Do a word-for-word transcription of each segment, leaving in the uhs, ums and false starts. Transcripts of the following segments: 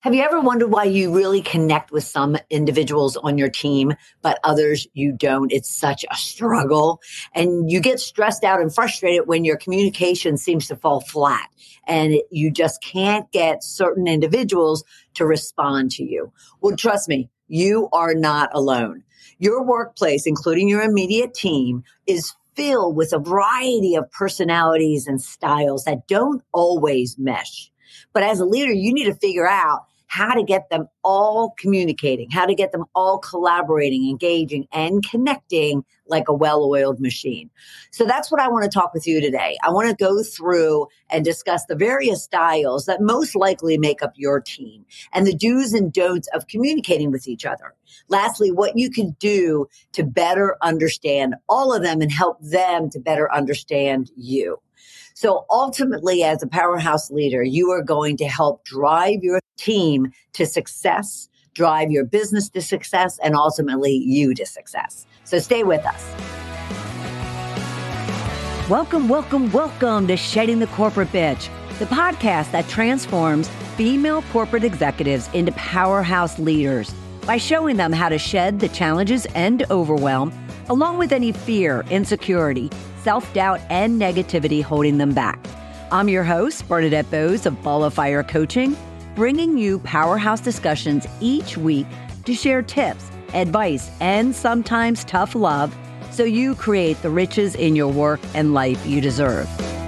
Have you ever wondered why you really connect with some individuals on your team, but others you don't? It's such a struggle. And you get stressed out and frustrated when your communication seems to fall flat and it, you just can't get certain individuals to respond to you. Well, trust me, you are not alone. Your workplace, including your immediate team, is filled with a variety of personalities and styles that don't always mesh. But as a leader, you need to figure out how to get them all communicating, how to get them all collaborating, engaging, and connecting like a well-oiled machine. So that's what I want to talk with you today. I want to go through and discuss the various styles that most likely make up your team and the do's and don'ts of communicating with each other. Lastly, what you can do to better understand all of them and help them to better understand you. So ultimately, as a powerhouse leader, you are going to help drive your team to success, drive your business to success, and ultimately you to success. So stay with us. Welcome, welcome, welcome to Shedding the Corporate Bitch, the podcast that transforms female corporate executives into powerhouse leaders by showing them how to shed the challenges and overwhelm, along with any fear, insecurity, self-doubt, and negativity holding them back. I'm your host, Bernadette Bose of Ball of Fire Coaching, bringing you powerhouse discussions each week to share tips, advice, and sometimes tough love so you create the riches in your work and life you deserve.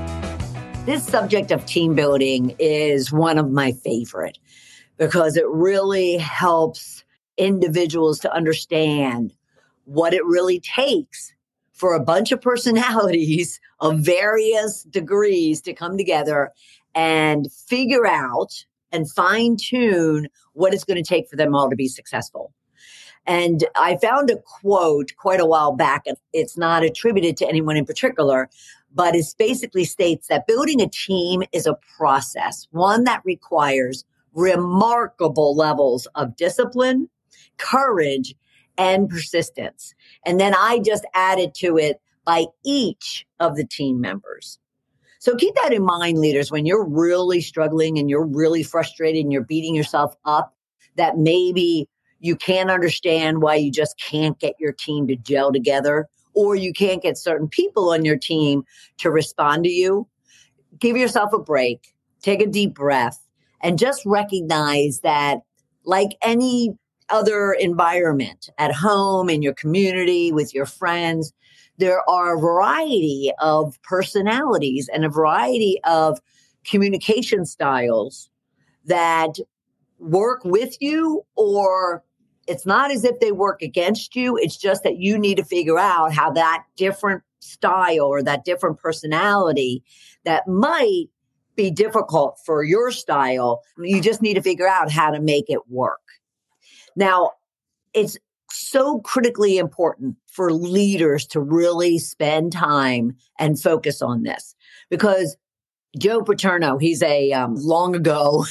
This subject of team building is one of my favorite because it really helps individuals to understand what it really takes for a bunch of personalities of various degrees to come together and figure out and fine tune what it's going to take for them all to be successful. And I found a quote quite a while back, and it's not attributed to anyone in particular, but it basically states that building a team is a process, one that requires remarkable levels of discipline, courage, and persistence. And then I just added to it by each of the team members. So keep that in mind, leaders, when you're really struggling and you're really frustrated and you're beating yourself up, that maybe you can't understand why you just can't get your team to gel together, or you can't get certain people on your team to respond to you. Give yourself a break, take a deep breath, and just recognize that, like any other environment at home, in your community, with your friends, there are a variety of personalities and a variety of communication styles that work with you, or it's not as if they work against you. It's just that you need to figure out how that different style or that different personality that might be difficult for your style, you just need to figure out how to make it work. Now, it's so critically important for leaders to really spend time and focus on this because Joe Paterno, he's a um, long ago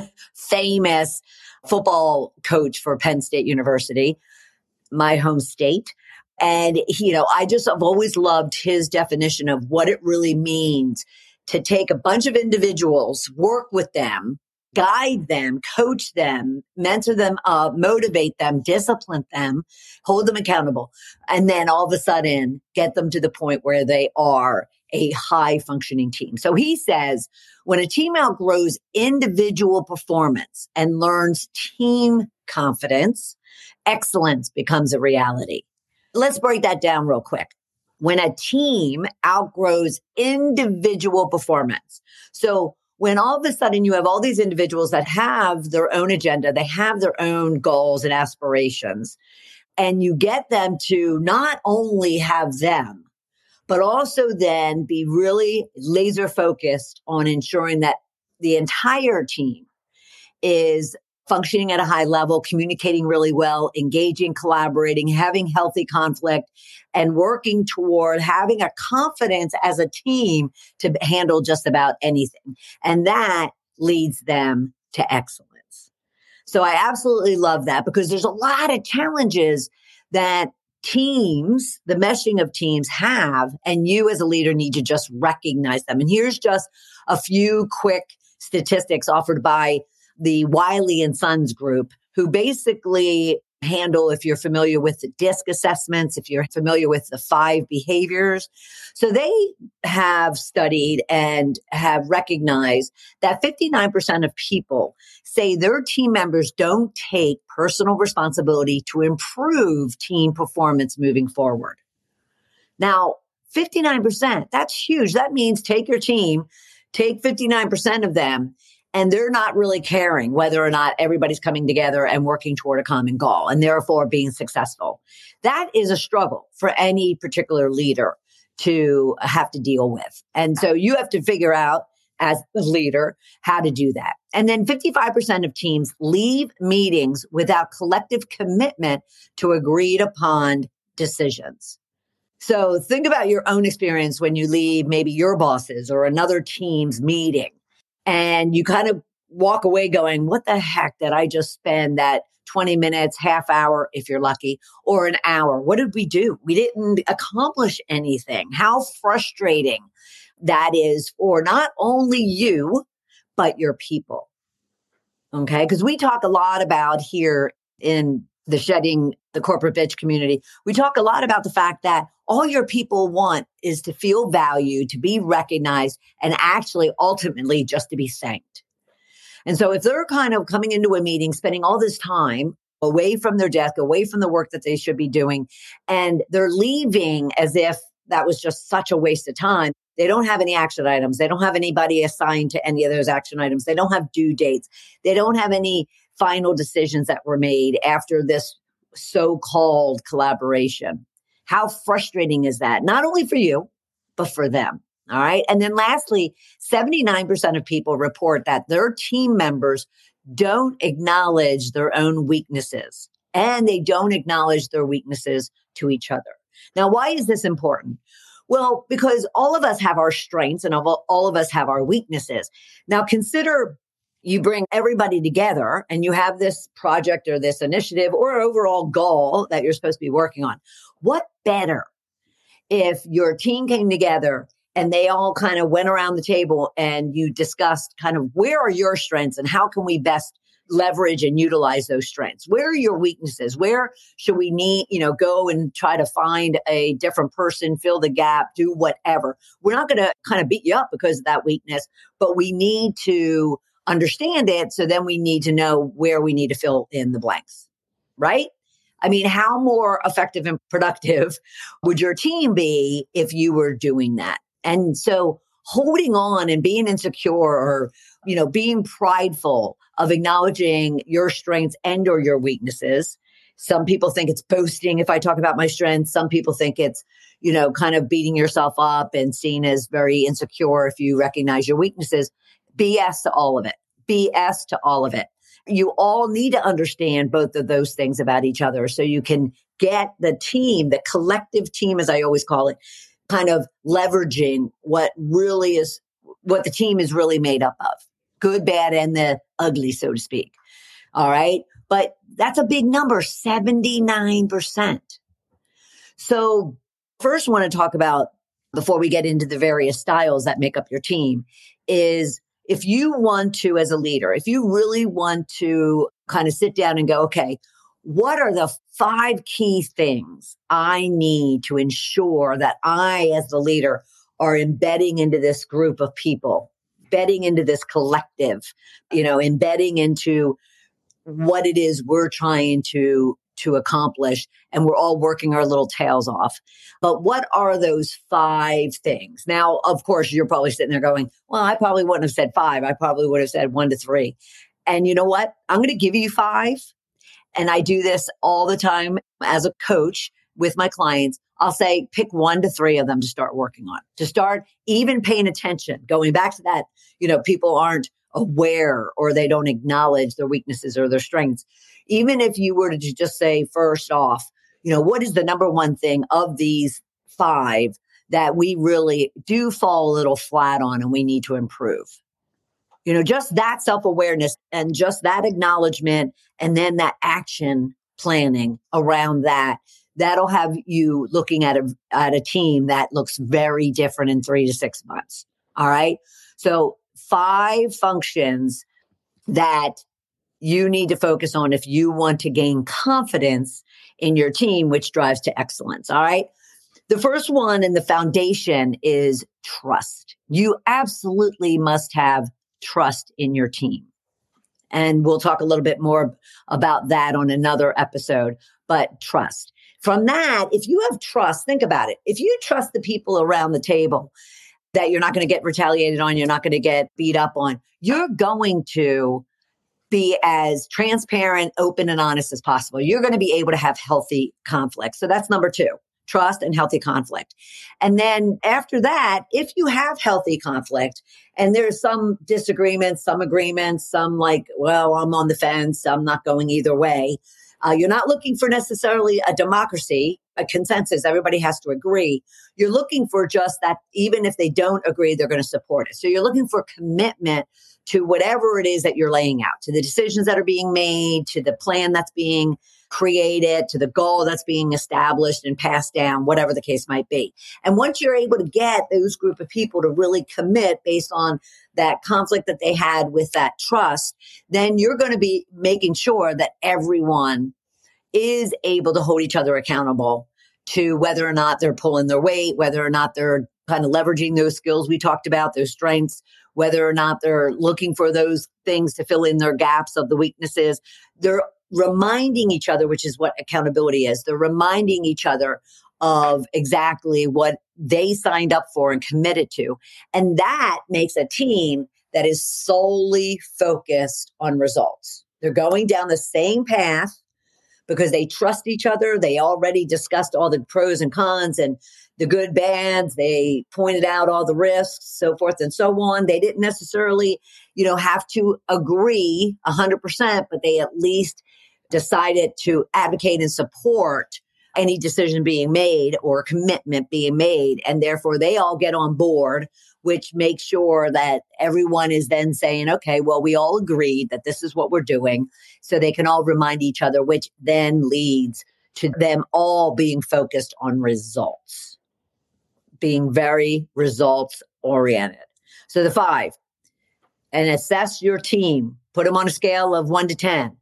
famous football coach for Penn State University, my home state. And, he, you know, I just have always loved his definition of what it really means to take a bunch of individuals, work with them, guide them, coach them, mentor them up, motivate them, discipline them, hold them accountable, and then all of a sudden get them to the point where they are a high functioning team. So he says, when a team outgrows individual performance and learns team confidence, excellence becomes a reality. Let's break that down real quick. When a team outgrows individual performance, so when all of a sudden you have all these individuals that have their own agenda, they have their own goals and aspirations, and you get them to not only have them, but also then be really laser focused on ensuring that the entire team is functioning at a high level, communicating really well, engaging, collaborating, having healthy conflict, and working toward having a confidence as a team to handle just about anything. And that leads them to excellence. So I absolutely love that because there's a lot of challenges that teams, the meshing of teams have, and you as a leader need to just recognize them. And here's just a few quick statistics offered by the Wiley and Sons group, who basically handle, if you're familiar with the DISC assessments, if you're familiar with the five behaviors. So they have studied and have recognized that fifty-nine percent of people say their team members don't take personal responsibility to improve team performance moving forward. Now, fifty-nine percent, that's huge. That means take your team, take fifty-nine percent of them, and they're not really caring whether or not everybody's coming together and working toward a common goal and therefore being successful. That is a struggle for any particular leader to have to deal with. And so you have to figure out as the leader how to do that. And then fifty-five percent of teams leave meetings without collective commitment to agreed upon decisions. So think about your own experience when you leave maybe your boss's or another team's meeting. And you kind of walk away going, what the heck did I just spend that twenty minutes, half hour, if you're lucky, or an hour? What did we do? We didn't accomplish anything. How frustrating that is for not only you, but your people. Okay? Because we talk a lot about here in the Shedding the Corporate Bitch community, we talk a lot about the fact that all your people want is to feel valued, to be recognized, and actually ultimately just to be thanked. And so if they're kind of coming into a meeting, spending all this time away from their desk, away from the work that they should be doing, and they're leaving as if that was just such a waste of time, they don't have any action items. They don't have anybody assigned to any of those action items. They don't have due dates. They don't have any final decisions that were made after this so-called collaboration. How frustrating is that? Not only for you, but for them. All right. And then lastly, seventy-nine percent of people report that their team members don't acknowledge their own weaknesses and they don't acknowledge their weaknesses to each other. Now, why is this important? Well, because all of us have our strengths and all of us have our weaknesses. Now, consider you bring everybody together and you have this project or this initiative or overall goal that you're supposed to be working on. What better if your team came together and they all kind of went around the table and you discussed kind of where are your strengths and how can we best leverage and utilize those strengths? Where are your weaknesses? Where should we need, you know, go and try to find a different person, fill the gap, do whatever? We're not going to kind of beat you up because of that weakness, but we need to understand it. So then we need to know where we need to fill in the blanks, right? I mean, how more effective and productive would your team be if you were doing that? And so holding on and being insecure or, you know, being prideful of acknowledging your strengths and or your weaknesses. Some people think it's boasting if I talk about my strengths. Some people think it's, you know, kind of beating yourself up and seen as very insecure if you recognize your weaknesses. B S to all of it. B S to all of it. You all need to understand both of those things about each other so you can get the team, the collective team, as I always call it, kind of leveraging what really is, what the team is really made up of. Good, bad, and the ugly, so to speak. All right. But that's a big number, seventy-nine percent. So first I want to talk about, before we get into the various styles that make up your team, is if you want to, as a leader, if you really want to kind of sit down and go, okay, what are the five key things I need to ensure that I, as the leader, are embedding into this group of people, embedding into this collective, you know, embedding into what it is we're trying to to accomplish, and we're all working our little tails off. But what are those five things? Now, of course, you're probably sitting there going, well, I probably wouldn't have said five. I probably would have said one to three. And you know what? I'm going to give you five. And I do this all the time as a coach with my clients. I'll say, pick one to three of them to start working on, to start even paying attention. Going back to that, you know, people aren't aware or they don't acknowledge their weaknesses or their strengths. Even if you were to just say, first off, you know, what is the number one thing of these five that we really do fall a little flat on and we need to improve? You know, just that self-awareness and just that acknowledgement and then that action planning around that, that'll have you looking at a, at a team that looks very different in three to six months. All right. So five functions that you need to focus on if you want to gain confidence in your team, which drives to excellence. All right. The first one and the foundation is trust. You absolutely must have trust in your team. And we'll talk a little bit more about that on another episode, but trust. From that, if you have trust, think about it. If you trust the people around the table that you're not going to get retaliated on, you're not going to get beat up on, you're going to be as transparent, open, and honest as possible. You're going to be able to have healthy conflict. So that's number two, trust and healthy conflict. And then after that, if you have healthy conflict and there's some disagreements, some agreements, some like, well, I'm on the fence, I'm not going either way. Uh, you're not looking for necessarily a democracy, a consensus. Everybody has to agree. You're looking for just that even if they don't agree, they're going to support it. So you're looking for commitment to whatever it is that you're laying out, to the decisions that are being made, to the plan that's being created, to the goal that's being established and passed down, whatever the case might be. And once you're able to get those group of people to really commit based on that conflict that they had with that trust, then you're going to be making sure that everyone is able to hold each other accountable to whether or not they're pulling their weight, whether or not they're kind of leveraging those skills we talked about, those strengths, whether or not they're looking for those things to fill in their gaps of the weaknesses. They're reminding each other, which is what accountability is. They're reminding each other of exactly what they signed up for and committed to. And that makes a team that is solely focused on results. They're going down the same path because they trust each other. They already discussed all the pros and cons and the good, bads. They pointed out all the risks, so forth and so on. They didn't necessarily, you know, have to agree one hundred percent, but they at least decided to advocate and support any decision being made or commitment being made. And therefore, they all get on board, which makes sure that everyone is then saying, okay, well, we all agreed that this is what we're doing. So they can all remind each other, which then leads to them all being focused on results, being very results oriented. So the five, and assess your team, put them on a scale of one to ten.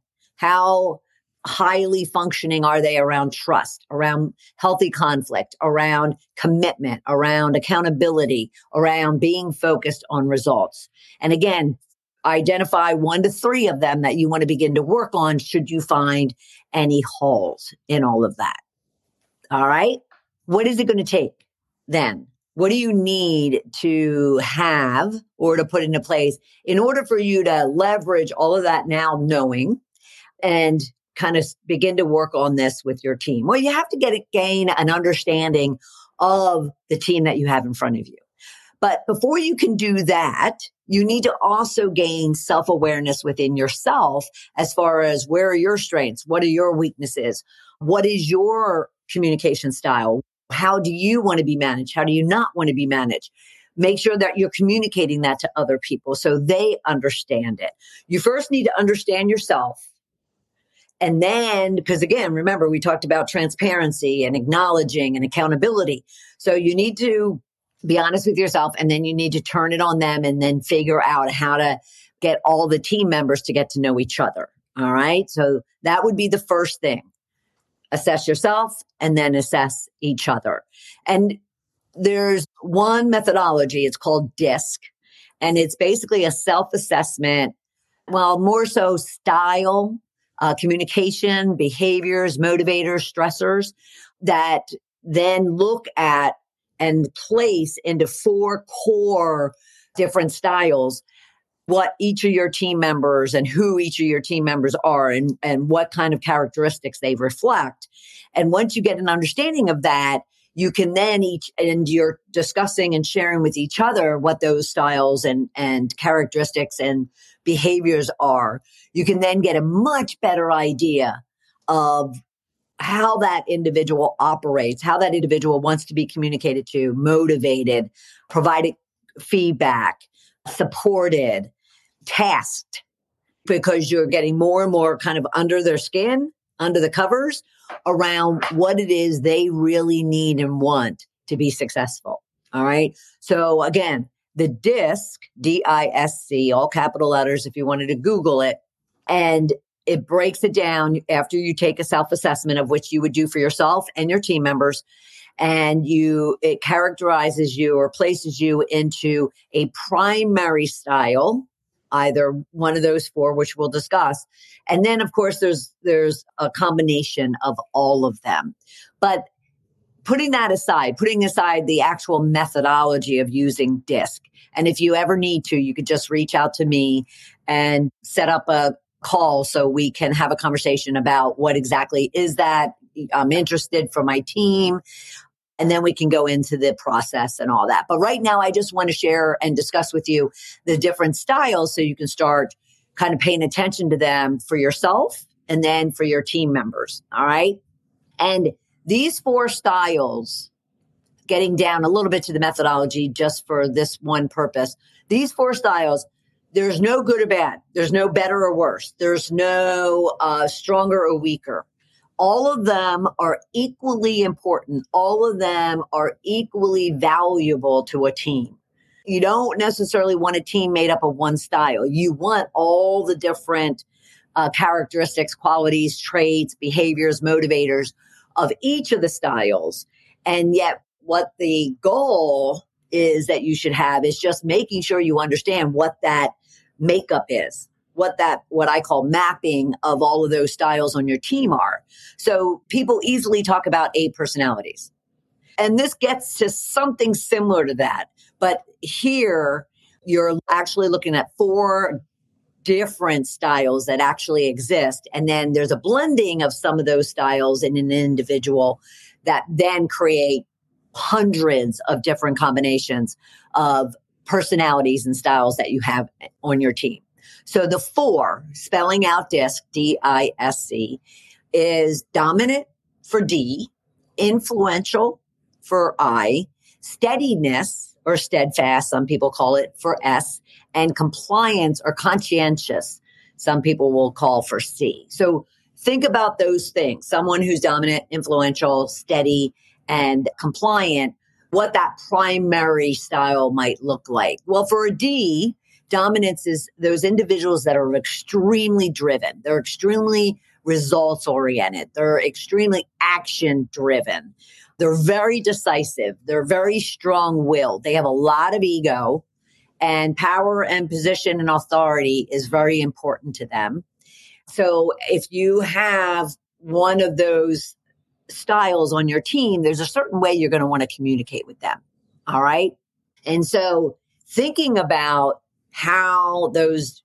How highly functioning are they around trust, around healthy conflict, around commitment, around accountability, around being focused on results? And again, identify one to three of them that you want to begin to work on should you find any holes in all of that. All right. What is it going to take then? What do you need to have or to put into place in order for you to leverage all of that now knowing and kind of begin to work on this with your team? Well, you have to get it, gain an understanding of the team that you have in front of you. But before you can do that, you need to also gain self-awareness within yourself as far as where are your strengths? What are your weaknesses? What is your communication style? How do you want to be managed? How do you not want to be managed? Make sure that you're communicating that to other people so they understand it. You first need to understand yourself. And then, because again, remember, we talked about transparency and acknowledging and accountability. So you need to be honest with yourself, and then you need to turn it on them and then figure out how to get all the team members to get to know each other. All right. So that would be the first thing. Assess yourself and then assess each other. And there's one methodology. It's called DISC. And it's basically a self-assessment, well, more so style, uh, communication, behaviors, motivators, stressors that then look at and place into four core different styles what each of your team members and who each of your team members are and, and what kind of characteristics they reflect. And once you get an understanding of that, you can then each, and you're discussing and sharing with each other what those styles and, and characteristics and behaviors are. You can then get a much better idea of how that individual operates, how that individual wants to be communicated to, motivated, provided feedback, supported, tasked, because you're getting more and more kind of under their skin, under the covers around what it is they really need and want to be successful. All right. So again, the DISC, D I S C, all capital letters, if you wanted to Google it, And it breaks it down after you take a self-assessment of which you would do for yourself and your team members. And you, it characterizes you or places you into a primary style, either one of those four, which we'll discuss. And then, of course, there's there's a combination of all of them. But putting that aside, putting aside the actual methodology of using DISC, and if you ever need to, you could just reach out to me and set up a call so we can have a conversation about what exactly is that. I'm interested for my team. And then we can go into the process and all that. But right now, I just want to share and discuss with you the different styles so you can start kind of paying attention to them for yourself and then for your team members. All right. And these four styles, getting down a little bit to the methodology just for this one purpose, these four styles, there's no good or bad. There's no better or worse. There's no uh, stronger or weaker. All of them are equally important. All of them are equally valuable to a team. You don't necessarily want a team made up of one style. You want all the different uh, characteristics, qualities, traits, behaviors, motivators of each of the styles. And yet what the goal is that you should have is just making sure you understand what that makeup is. What that, what I call mapping of all of those styles on your team are. So people easily talk about eight personalities. And this gets to something similar to that. But here you're actually looking at four different styles that actually exist. And then there's a blending of some of those styles in an individual that then create hundreds of different combinations of personalities and styles that you have on your team. So the four, spelling out DISC, D I S C, is dominant for D, influential for I, steadiness or steadfast, some people call it, for S, and compliance or conscientious, some people will call for C. So think about those things. Someone who's dominant, influential, steady, and compliant, what that primary style might look like. Well, for a D, dominance is those individuals that are extremely driven. They're extremely results oriented. They're extremely action driven. They're very decisive. They're very strong willed. They have a lot of ego, and power and position and authority is very important to them. So if you have one of those styles on your team, there's a certain way you're going to want to communicate with them. All right. And so thinking about how those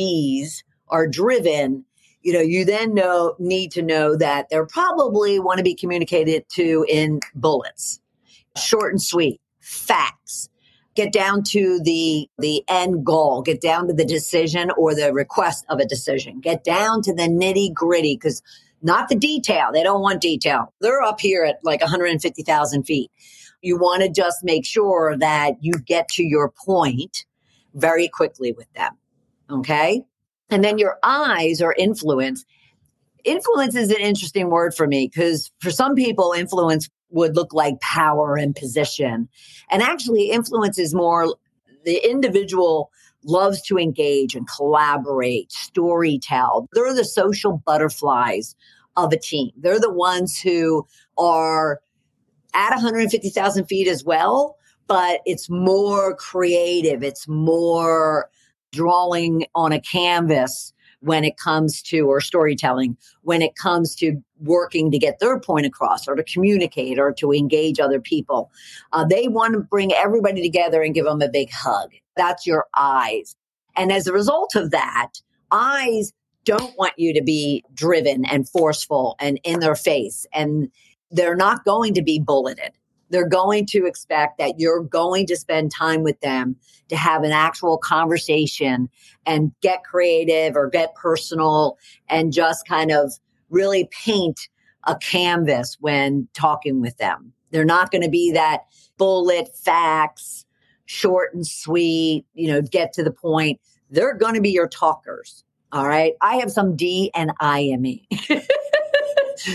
D's are driven, you know, you then know, need to know that they're probably want to be communicated to in bullets, short and sweet, facts, get down to the, the end goal, get down to the decision or the request of a decision, get down to the nitty gritty, because not the detail. They don't want detail. They're up here at like one hundred fifty thousand feet. You want to just make sure that you get to your point very quickly with them. Okay. And then your I's are influence. Influence is an interesting word for me because for some people, influence would look like power and position. And actually, influence is more the individual loves to engage and collaborate, storytell. They're the social butterflies of a team. They're the ones who are at one hundred fifty thousand feet as well, but it's more creative. It's more drawing on a canvas when it comes to, or storytelling, when it comes to working to get their point across or to communicate or to engage other people. Uh, they want to bring everybody together and give them a big hug. That's your I's. And as a result of that, I's don't want you to be driven and forceful and in their face. And they're not going to be bulleted. They're going to expect that you're going to spend time with them to have an actual conversation and get creative or get personal and just kind of really paint a canvas when talking with them. They're not going to be that bullet facts, short and sweet, you know, get to the point. They're going to be your talkers. All right. I have some D and I M E.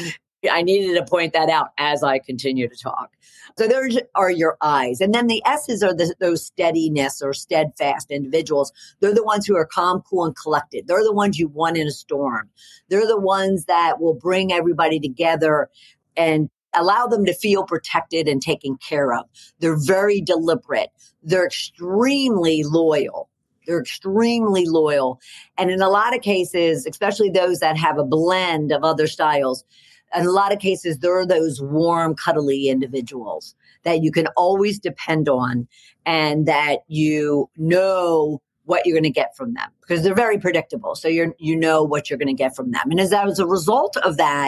I needed to point that out as I continue to talk. So those are your I's. And then the S's are the, those steadiness or steadfast individuals. They're the ones who are calm, cool, and collected. They're the ones you want in a storm. They're the ones that will bring everybody together and allow them to feel protected and taken care of. They're very deliberate. They're extremely loyal. They're extremely loyal. And in a lot of cases, especially those that have a blend of other styles, in a lot of cases, they're those warm, cuddly individuals that you can always depend on and that you know what you're going to get from them because they're very predictable. So you're, you know what you're going to get from them. And as, as a result of that,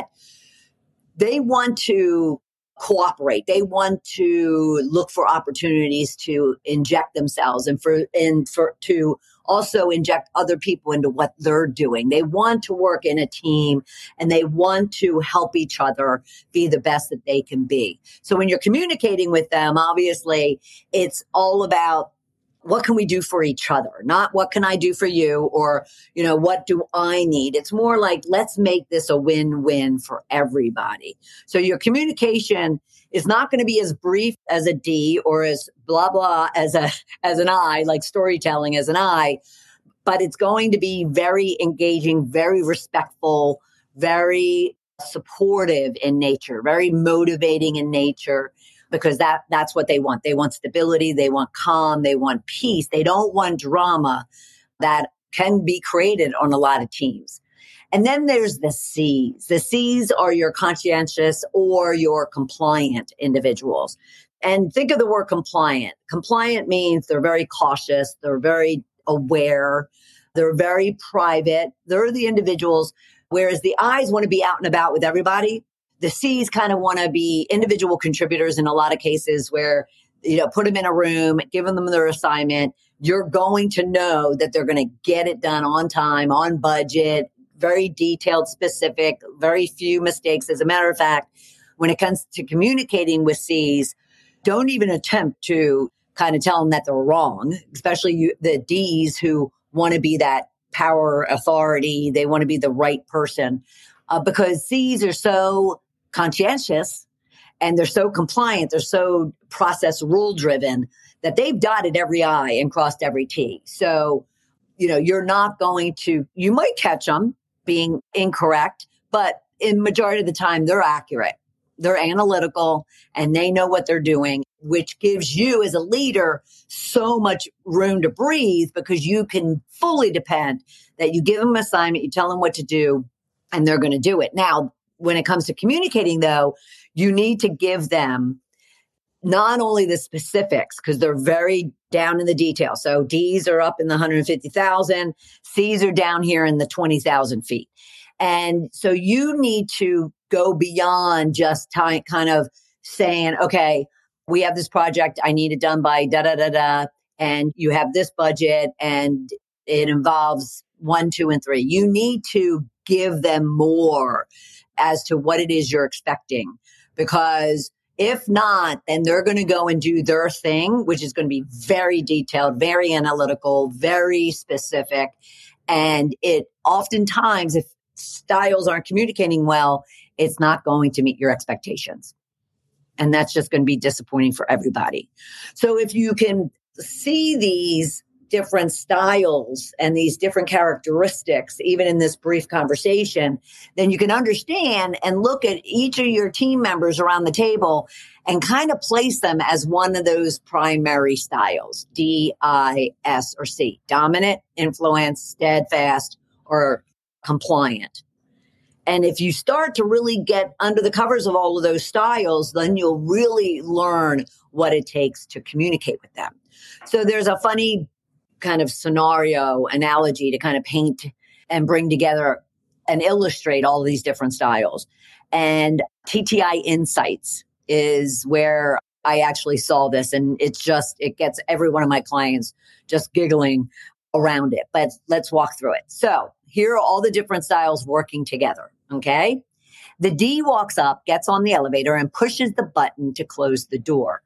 they want to cooperate. They want to look for opportunities to inject themselves and for and for to also inject other people into what they're doing. They want to work in a team and they want to help each other be the best that they can be. So when you're communicating with them, obviously it's all about what can we do for each other? Not what can I do for you or, you know, what do I need? It's more like, let's make this a win-win for everybody. So your communication is not going to be as brief as a D or as blah, blah as a, as an I, like storytelling as an I, but it's going to be very engaging, very respectful, very supportive in nature, very motivating in nature. Because that that's what they want. They want stability. They want calm. They want peace. They don't want drama that can be created on a lot of teams. And then there's the C's. The C's are your conscientious or your compliant individuals. And think of the word compliant. Compliant means they're very cautious. They're very aware. They're very private. They're the individuals, whereas the I's want to be out and about with everybody. The C's kind of want to be individual contributors in a lot of cases where, you know, put them in a room, give them their assignment. You're going to know that they're going to get it done on time, on budget, very detailed, specific, very few mistakes. As a matter of fact, when it comes to communicating with C's, don't even attempt to kind of tell them that they're wrong, especially you, the D's who want to be that power authority. They want to be the right person uh, because C's are so conscientious and they're so compliant, they're so process rule driven that they've dotted every I and crossed every T. So, you know, you're not going to, you might catch them being incorrect, but in majority of the time they're accurate. They're analytical and they know what they're doing, which gives you as a leader so much room to breathe because you can fully depend that you give them an assignment, you tell them what to do, and they're going to do it. Now, when it comes to communicating, though, you need to give them not only the specifics, because they're very down in the details. So D's are up in the one hundred fifty thousand, C's are down here in the twenty thousand feet. And so you need to go beyond just ty- kind of saying, okay, we have this project, I need it done by da da da da, and you have this budget and it involves one, two, and three. You need to give them more as to what it is you're expecting. Because if not, then they're going to go and do their thing, which is going to be very detailed, very analytical, very specific. And it oftentimes, if styles aren't communicating well, it's not going to meet your expectations. And that's just going to be disappointing for everybody. So if you can see these different styles and these different characteristics, even in this brief conversation, then you can understand and look at each of your team members around the table and kind of place them as one of those primary styles, D, I, S, or C, dominant, influence, steadfast, or compliant. And if you start to really get under the covers of all of those styles, then you'll really learn what it takes to communicate with them. So there's a funny kind of scenario analogy to kind of paint and bring together and illustrate all of these different styles. And T T I Insights is where I actually saw this. And it's just, it gets every one of my clients just giggling around it. But let's walk through it. So here are all the different styles working together. Okay. The D walks up, gets on the elevator, and pushes the button to close the door.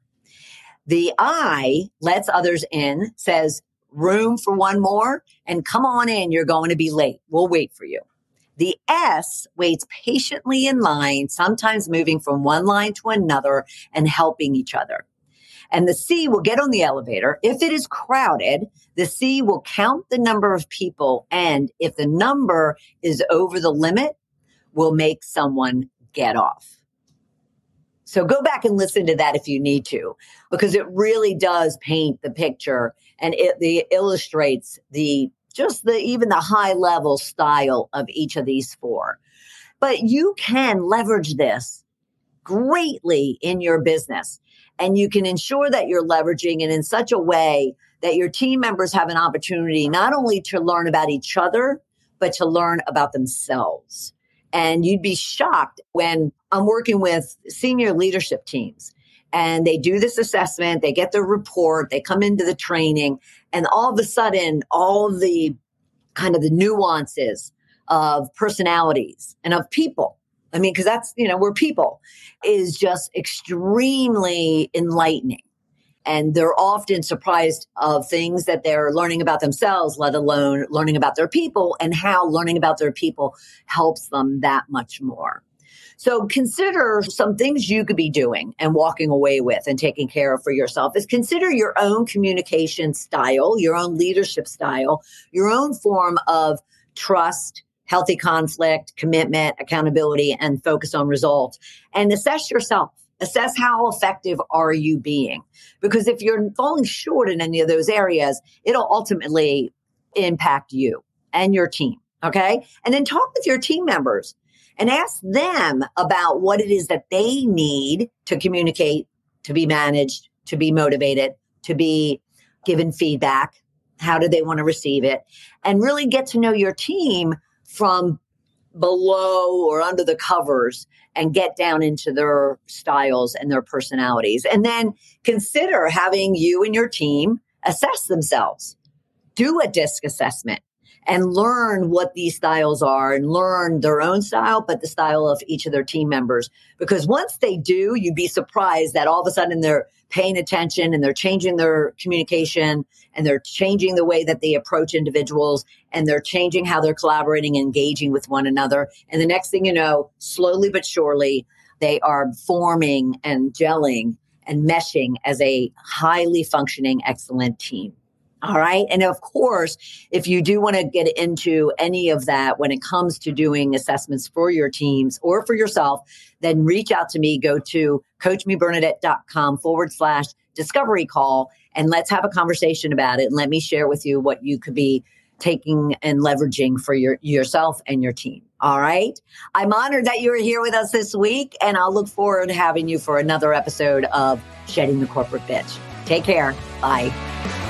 The I lets others in, says, room for one more, and come on in, you're going to be late. We'll wait for you. The S waits patiently in line, sometimes moving from one line to another and helping each other. And the C will get on the elevator. If it is crowded, the C will count the number of people. And if the number is over the limit, will make someone get off. So go back and listen to that if you need to, because it really does paint the picture and it, it illustrates the just the even the high level style of each of these four. But you can leverage this greatly in your business, and you can ensure that you're leveraging it in such a way that your team members have an opportunity not only to learn about each other, but to learn about themselves. And you'd be shocked when I'm working with senior leadership teams and they do this assessment, they get their report, they come into the training, and all of a sudden, all the kind of the nuances of personalities and of people, I mean, because that's, you know, we're people, is just extremely enlightening. And they're often surprised of things that they're learning about themselves, let alone learning about their people, and how learning about their people helps them that much more. So consider some things you could be doing and walking away with and taking care of for yourself is consider your own communication style, your own leadership style, your own form of trust, healthy conflict, commitment, accountability, and focus on results. And assess yourself. Assess how effective are you being? Because if you're falling short in any of those areas, it'll ultimately impact you and your team. Okay. And then talk with your team members and ask them about what it is that they need to communicate, to be managed, to be motivated, to be given feedback. How do they want to receive it? And really get to know your team from below or under the covers and get down into their styles and their personalities. And then consider having you and your team assess themselves. Do a DISC assessment and learn what these styles are and learn their own style, but the style of each of their team members. Because once they do, you'd be surprised that all of a sudden they're paying attention and they're changing their communication and they're changing the way that they approach individuals and they're changing how they're collaborating and engaging with one another. And the next thing you know, slowly but surely, they are forming and gelling and meshing as a highly functioning, excellent team. All right. And of course, if you do want to get into any of that when it comes to doing assessments for your teams or for yourself, then reach out to me. Go to coachmebernadette.com forward slash discovery call. And let's have a conversation about it. And let me share with you what you could be taking and leveraging for your yourself and your team. All right. I'm honored that you're here with us this week. And I'll look forward to having you for another episode of Shedding the Corporate Bitch. Take care. Bye.